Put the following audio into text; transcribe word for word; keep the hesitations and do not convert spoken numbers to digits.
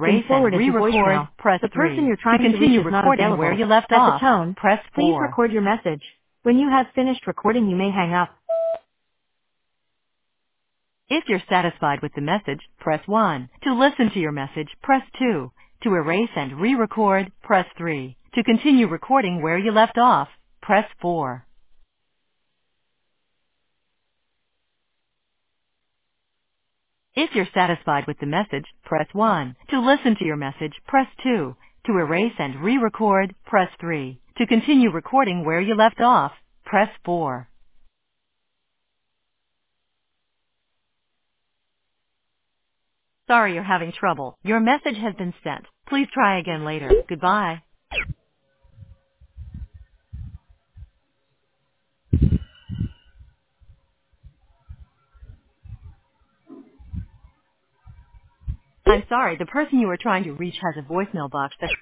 been erase and forwarded to re-record, voicemail. press The person three. you're To trying to reach continue is not recording where available. you left At the off, tone, press please four. record your message. When you have finished recording, you may hang up. If you're satisfied with the message, press one. To listen to your message, press two. To erase and re-record, press three. To continue recording where you left off, press four. If you're satisfied with the message, press one. To listen to your message, press two. To erase and re-record, press three. To continue recording where you left off, press four. Sorry you're having trouble. Your message has been sent. Please try again later. Goodbye. I'm sorry, the person you are trying to reach has a voicemail box that